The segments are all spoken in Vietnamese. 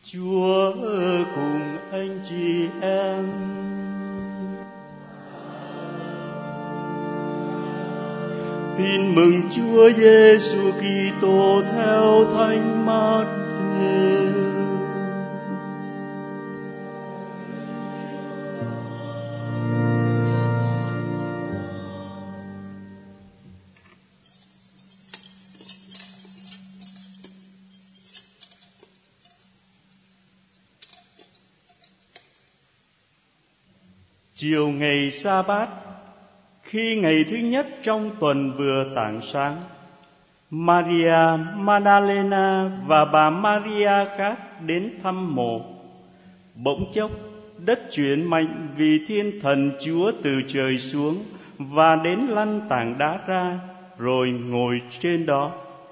Chúa cùng anh chị em. Tin mừng Chúa Giêsu Kitô theo Thánh Mát-thêu. Chiều ngày Sa-bát, khi ngày thứ nhất trong tuần vừa tảng sáng, Maria Magdalena và bà Maria khác đến thăm mộ. Bỗng chốc đất chuyển mạnh vì Thiên Thần Chúa từ trời xuống và đến lăn tảng đá ra, rồi ngồi trên đó.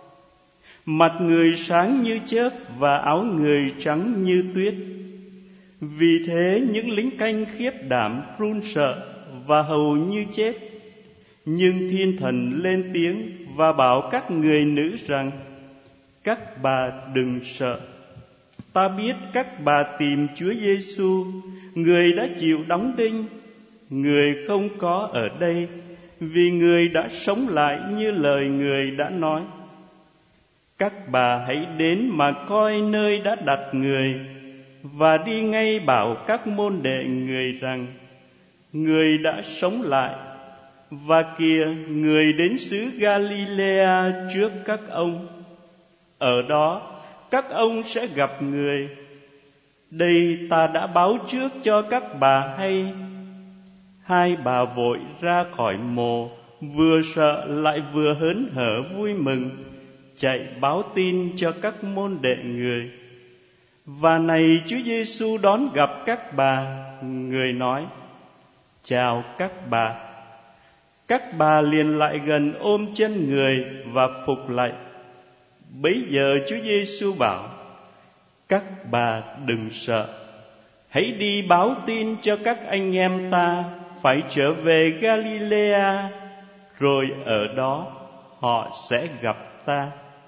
Mặt người sáng như chớp và áo người trắng như tuyết. Vì thế những lính canh khiếp đảm run sợ và hầu như chết. Nhưng Thiên Thần lên tiếng và bảo các người nữ rằng: các bà đừng sợ. Ta biết các bà tìm Chúa Giêsu, người đã chịu đóng đinh. Người không có ở đây, vì người đã sống lại như lời người đã nói. Các bà hãy đến mà coi nơi đã đặt người, và đi ngay bảo các môn đệ người rằng: người đã sống lại, và kìa, người đến xứ Galilea trước các ông. Ở đó các ông sẽ gặp người. Đây ta đã báo trước cho các bà hay. Hai bà vội ra khỏi mồ, vừa sợ lại vừa hớn hở vui mừng, chạy báo tin cho các môn đệ người. Và này Chúa Giêsu đón gặp các bà, người nói: chào các bà. Các bà liền lại gần ôm chân người và phục lạy. Bấy giờ Chúa Giêsu bảo: các bà đừng sợ. Hãy đi báo tin cho các anh em ta phải trở về Galilea, rồi ở đó họ sẽ gặp ta.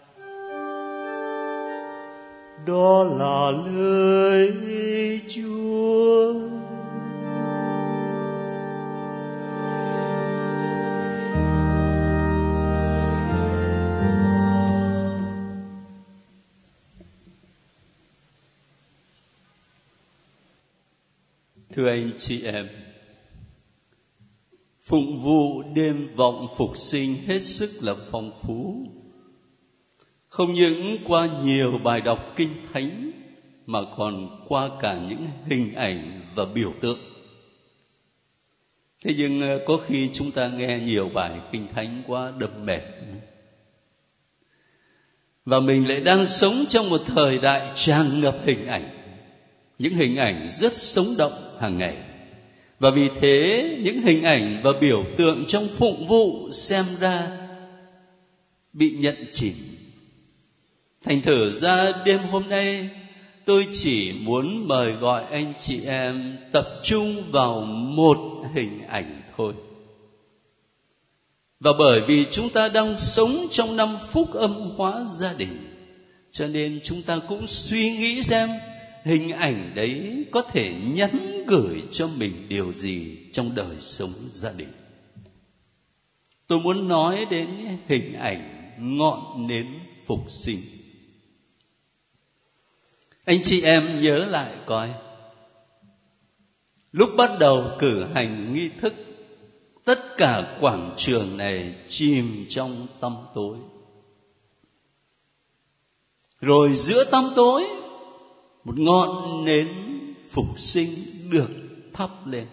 Đó là lời Chúa. Thưa anh chị em, phụng vụ đêm vọng phục sinh hết sức là phong phú. Không những qua nhiều bài đọc kinh thánh, mà còn qua cả những hình ảnh và biểu tượng. Thế nhưng có khi chúng ta nghe nhiều bài kinh thánh quá đâm mệt. Và mình lại đang sống trong một thời đại tràn ngập hình ảnh. Những hình ảnh rất sống động hàng ngày. Và vì thế những hình ảnh và biểu tượng trong phụng vụ xem ra bị nhận chìm. Thành thử ra đêm hôm nay tôi chỉ muốn mời gọi anh chị em tập trung vào một hình ảnh thôi. Và bởi vì chúng ta đang sống trong năm phúc âm hóa gia đình, cho nên chúng ta cũng suy nghĩ xem hình ảnh đấy có thể nhắn gửi cho mình điều gì trong đời sống gia đình. Tôi muốn nói đến hình ảnh ngọn nến phục sinh. Anh chị em nhớ lại coi, lúc bắt đầu cử hành nghi thức, tất cả quảng trường này chìm trong tăm tối. Rồi giữa tăm tối, một ngọn nến phục sinh được thắp lên.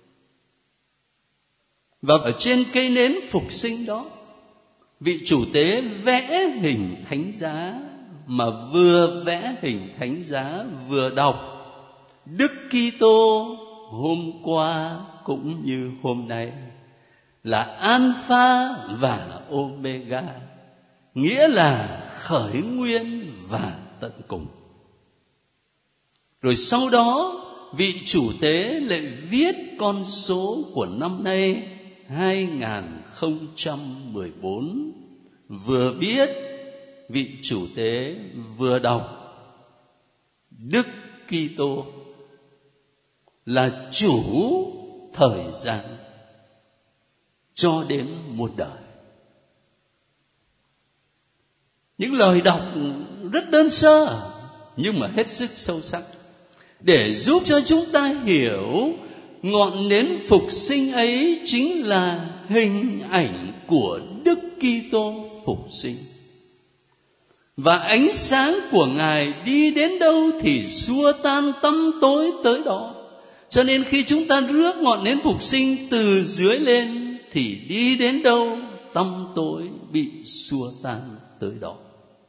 Và ở trên cây nến phục sinh đó, vị chủ tế vẽ hình thánh giá, mà vừa vẽ hình thánh giá vừa đọc: Đức Kitô hôm qua cũng như hôm nay là Alpha và Omega, nghĩa là khởi nguyên và tận cùng. Rồi sau đó vị chủ tế lại viết con số của năm nay 2014. Vừa viết, vị chủ tế vừa đọc: Đức Kitô là chủ thời gian cho đến muôn đời. Những lời đọc rất đơn sơ nhưng mà hết sức sâu sắc để giúp cho chúng ta hiểu ngọn nến phục sinh ấy chính là hình ảnh của Đức Kitô phục sinh. Và ánh sáng của Ngài đi đến đâu thì xua tan tăm tối tới đó. Cho nên khi chúng ta rước ngọn nến phục sinh từ dưới lên thì đi đến đâu tăm tối bị xua tan tới đó.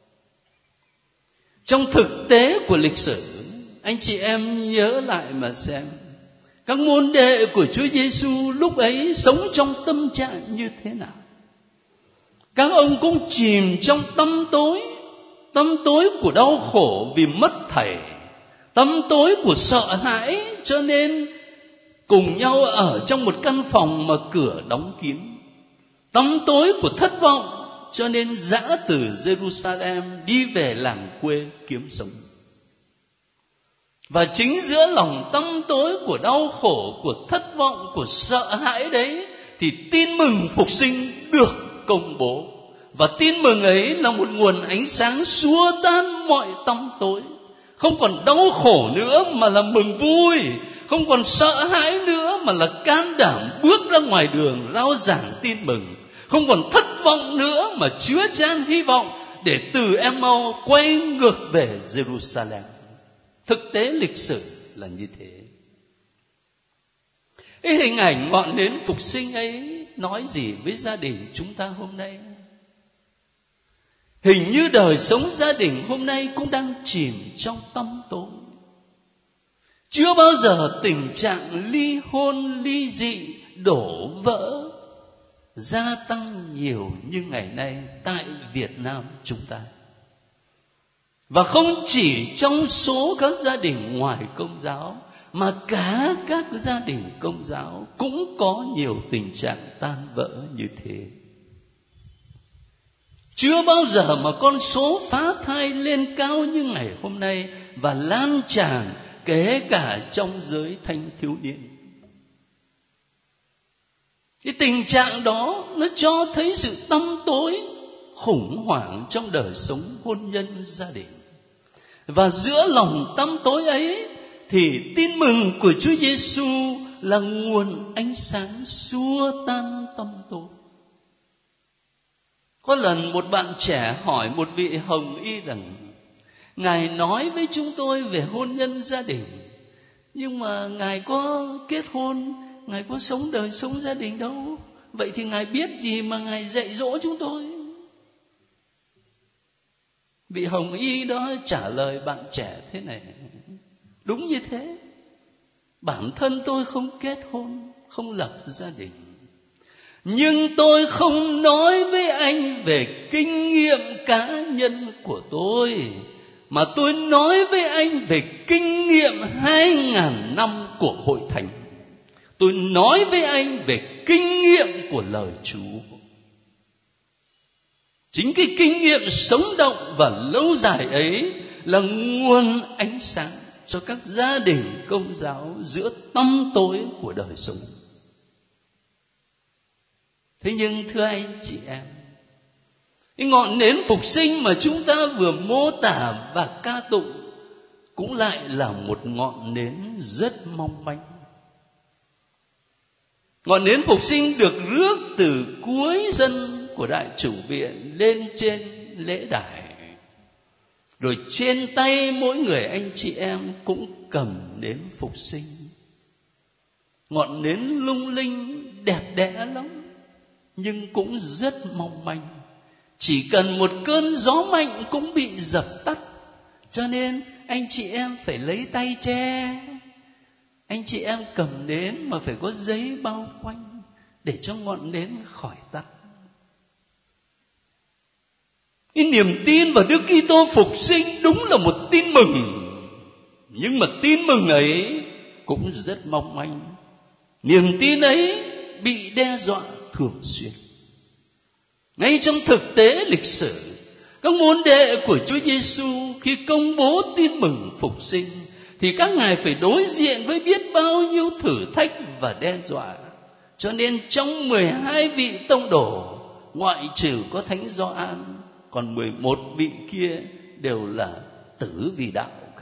Trong thực tế của lịch sử, anh chị em nhớ lại mà xem, các môn đệ của Chúa Giêsu lúc ấy sống trong tâm trạng như thế nào. Các ông cũng chìm trong tăm tối của đau khổ vì mất thầy, tăm tối của sợ hãi, cho nên cùng nhau ở trong một căn phòng mà cửa đóng kín. Tăm tối của thất vọng, cho nên dã từ Jerusalem đi về làng quê kiếm sống. Và chính giữa lòng tăm tối của đau khổ, của thất vọng, của sợ hãi đấy, thì tin mừng phục sinh được công bố. Và tin mừng ấy là một nguồn ánh sáng xua tan mọi tăm tối. Không còn đau khổ nữa mà là mừng vui. Không còn sợ hãi nữa mà là can đảm bước ra ngoài đường rao giảng tin mừng. Không còn thất vọng nữa mà chứa chan hy vọng để từ Em-mau quay ngược về Jerusalem. Thực tế lịch sử là như thế. Cái hình ảnh ngọn nến phục sinh ấy nói gì với gia đình chúng ta hôm nay? Hình như đời sống gia đình hôm nay cũng đang chìm trong tăm tối. Chưa bao giờ tình trạng ly hôn, ly dị, đổ vỡ gia tăng nhiều như ngày nay tại Việt Nam chúng ta. Và không chỉ trong số các gia đình ngoài Công giáo, mà cả các gia đình Công giáo cũng có nhiều tình trạng tan vỡ như thế. Chưa bao giờ mà con số phá thai lên cao như ngày hôm nay và lan tràn kể cả trong giới thanh thiếu niên. Cái tình trạng đó nó cho thấy sự tăm tối, khủng hoảng trong đời sống hôn nhân gia đình. Và giữa lòng tăm tối ấy thì tin mừng của Chúa Giêsu là nguồn ánh sáng xua tan tăm tối. Có lần một bạn trẻ hỏi một vị hồng y rằng: Ngài nói với chúng tôi về hôn nhân gia đình, nhưng mà Ngài có kết hôn, Ngài có sống đời sống gia đình đâu. Vậy thì Ngài biết gì mà Ngài dạy dỗ chúng tôi? Vị hồng y đó trả lời bạn trẻ thế này: đúng như thế. Bản thân tôi không kết hôn, không lập gia đình, nhưng tôi không nói với anh về kinh nghiệm cá nhân của tôi, mà tôi nói với anh về kinh nghiệm 2.000 năm của hội thánh. Tôi nói với anh về kinh nghiệm của lời Chúa. Chính cái kinh nghiệm sống động và lâu dài ấy là nguồn ánh sáng cho các gia đình Công giáo giữa tăm tối của đời sống. Thế nhưng thưa anh chị em, cái ngọn nến phục sinh mà chúng ta vừa mô tả và ca tụng cũng lại là một ngọn nến rất mong manh. Ngọn nến phục sinh được rước từ cuối sân của Đại Chủ Viện lên trên lễ đài. Rồi trên tay mỗi người anh chị em cũng cầm nến phục sinh. Ngọn nến lung linh đẹp đẽ lắm, nhưng cũng rất mong manh. Chỉ cần một cơn gió mạnh cũng bị dập tắt. Cho nên anh chị em phải lấy tay che. Anh chị em cầm nến mà phải có giấy bao quanh để cho ngọn nến khỏi tắt. Cái niềm tin vào Đức Kitô phục sinh đúng là một tin mừng, nhưng mà tin mừng ấy cũng rất mong manh. Niềm tin ấy bị đe dọa thường xuyên. Ngay trong thực tế lịch sử, Các môn đệ của Chúa Giêsu khi công bố tin mừng phục sinh thì các ngài phải đối diện với biết bao nhiêu thử thách và đe dọa. Cho nên trong 12 vị tông đồ, ngoại trừ có Thánh Gioan, còn 11 vị kia đều là tử vì đạo cả.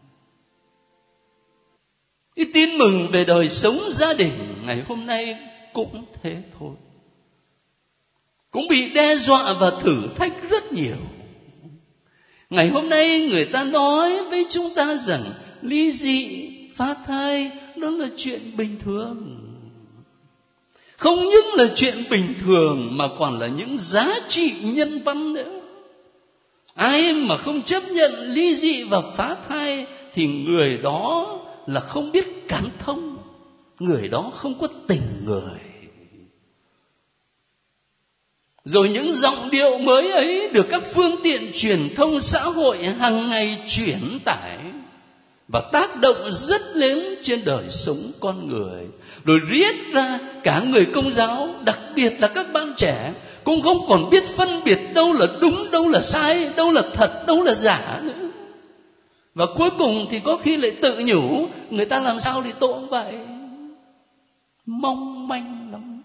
Cái tin mừng về đời sống gia đình ngày hôm nay cũng thế thôi, cũng bị đe dọa và thử thách rất nhiều. Ngày hôm nay người ta nói với chúng ta rằng ly dị, phá thai đó là chuyện bình thường. Không những là chuyện bình thường mà còn là những giá trị nhân văn nữa. Ai mà không chấp nhận ly dị và phá thai thì người đó là không biết cảm thông, người đó không có tình người. Rồi những giọng điệu mới ấy được các phương tiện truyền thông xã hội hàng ngày truyền tải và tác động rất lớn trên đời sống con người. Rồi riết ra cả người Công giáo, đặc biệt là các bạn trẻ, cũng không còn biết phân biệt đâu là đúng, đâu là sai, đâu là thật, đâu là giả nữa. Và cuối cùng thì có khi lại tự nhủ người ta làm sao thì tôi cũng vậy. Mong manh lắm.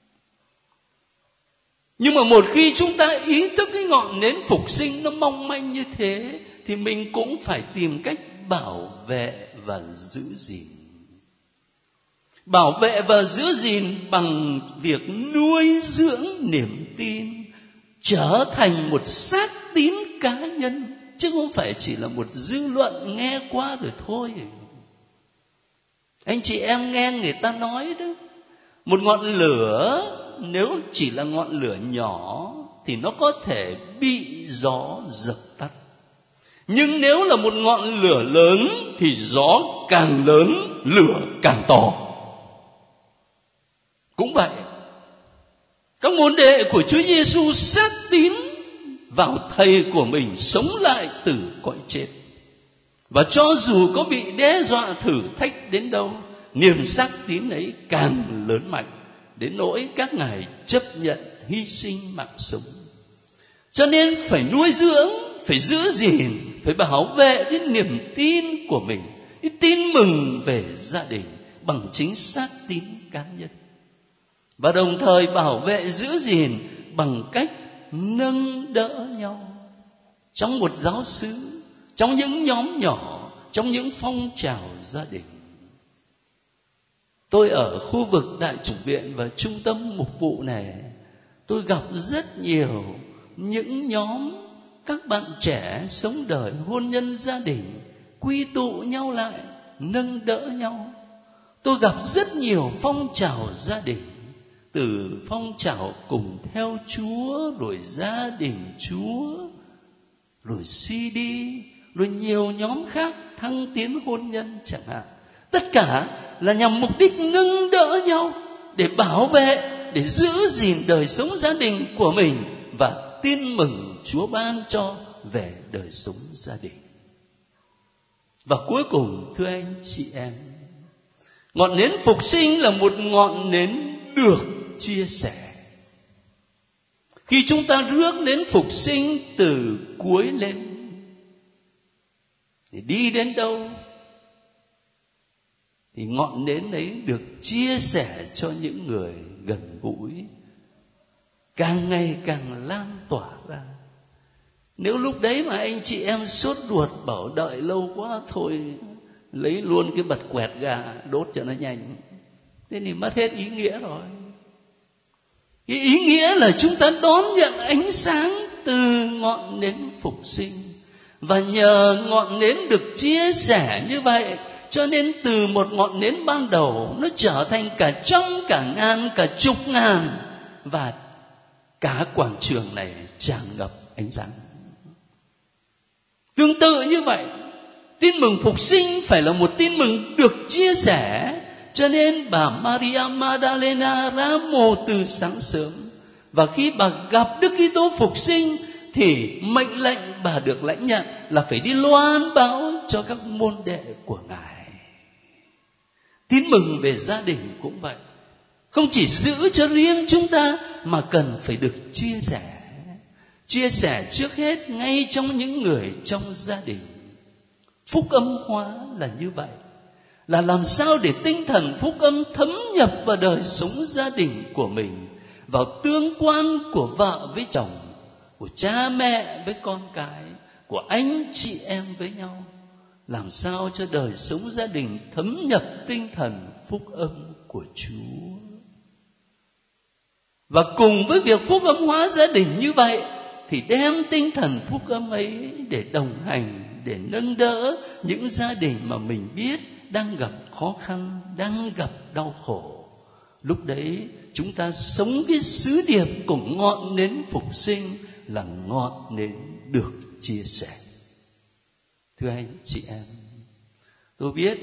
Nhưng mà một khi chúng ta ý thức cái ngọn nến phục sinh nó mong manh như thế thì mình cũng phải tìm cách bảo vệ và giữ gìn. Bảo vệ và giữ gìn bằng việc nuôi dưỡng niềm tin, trở thành một xác tín cá nhân, chứ không phải chỉ là một dư luận nghe qua rồi thôi. Anh chị em nghe người ta nói đó, một ngọn lửa nếu chỉ là ngọn lửa nhỏ thì nó có thể bị gió dập tắt. Nhưng nếu là một ngọn lửa lớn thì gió càng lớn, lửa càng to. Cũng vậy, các môn đệ của Chúa Giêsu xác tín vào Thầy của mình sống lại từ cõi chết. Và cho dù có bị đe dọa thử thách đến đâu, niềm xác tín ấy càng lớn mạnh, đến nỗi các ngài chấp nhận hy sinh mạng sống. Cho nên phải nuôi dưỡng, phải giữ gìn, phải bảo vệ cái niềm tin của mình, cái tin mừng về gia đình bằng chính xác tín cá nhân. Và đồng thời bảo vệ giữ gìn bằng cách nâng đỡ nhau trong một giáo xứ, trong những nhóm nhỏ, trong những phong trào gia đình. Tôi ở khu vực Đại chủng viện và trung tâm mục vụ này, tôi gặp rất nhiều những nhóm các bạn trẻ sống đời hôn nhân gia đình quy tụ nhau lại, nâng đỡ nhau. Tôi gặp rất nhiều phong trào gia đình, từ phong trào cùng theo Chúa, rồi gia đình Chúa, rồi CD, rồi nhiều nhóm khác thăng tiến hôn nhân chẳng hạn. Tất cả là nhằm mục đích nâng đỡ nhau để bảo vệ, để giữ gìn đời sống gia đình của mình và tin mừng Chúa ban cho về đời sống gia đình. Và cuối cùng, thưa anh chị em, ngọn nến phục sinh là một ngọn nến được chia sẻ. Khi chúng ta rước nến phục sinh từ cuối lên thì đi đến đâu thì ngọn nến ấy được chia sẻ cho những người gần gũi, càng ngày càng lan tỏa ra. Nếu lúc đấy mà anh chị em sốt ruột bảo đợi lâu quá, thôi lấy luôn cái bật quẹt gà đốt cho nó nhanh, thế thì mất hết ý nghĩa rồi. Cái ý nghĩa là chúng ta đón nhận ánh sáng từ ngọn nến phục sinh. Và nhờ ngọn nến được chia sẻ như vậy, cho nên từ một ngọn nến ban đầu nó trở thành cả trăm, cả ngàn, cả chục ngàn, và cả quảng trường này tràn ngập ánh sáng. Tương tự như vậy, tin mừng phục sinh phải là một tin mừng được chia sẻ. Cho nên bà Maria Magdalena ra mồ từ sáng sớm, và khi bà gặp Đức Kitô phục sinh thì mệnh lệnh bà được lãnh nhận là phải đi loan báo cho các môn đệ của Ngài. Tin mừng về gia đình cũng vậy, không chỉ giữ cho riêng chúng ta mà cần phải được chia sẻ. chia sẻ trước hết ngay trong những người trong gia đình. Phúc âm hóa là như vậy, là làm sao để tinh thần phúc âm thấm nhập vào đời sống gia đình của mình, vào tương quan của vợ với chồng, của cha mẹ với con cái, của anh chị em với nhau. Làm sao cho đời sống gia đình thấm nhập tinh thần phúc âm của Chúa. Và cùng với việc phúc âm hóa gia đình như vậy, thì đem tinh thần phúc âm ấy để đồng hành, để nâng đỡ những gia đình mà mình biết đang gặp khó khăn, đang gặp đau khổ. Lúc đấy chúng ta sống cái sứ điệp của ngọn nến phục sinh, là ngọn nến được chia sẻ. Thưa anh chị em, tôi biết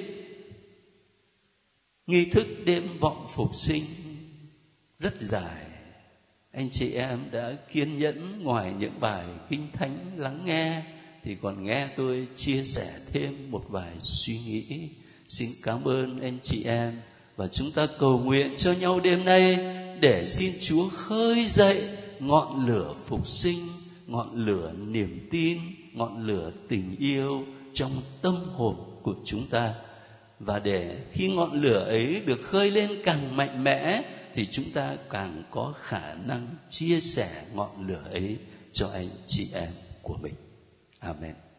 nghi thức đêm vọng phục sinh rất dài. Anh chị em đã kiên nhẫn, ngoài những bài kinh thánh lắng nghe thì còn nghe tôi chia sẻ thêm một vài suy nghĩ. Xin cảm ơn anh chị em, và chúng ta cầu nguyện cho nhau đêm nay để xin Chúa khơi dậy ngọn lửa phục sinh, ngọn lửa niềm tin, ngọn lửa tình yêu trong tâm hồn của chúng ta. Và để khi ngọn lửa ấy được khơi lên càng mạnh mẽ, thì chúng ta càng có khả năng chia sẻ ngọn lửa ấy cho anh chị em của mình. Amen.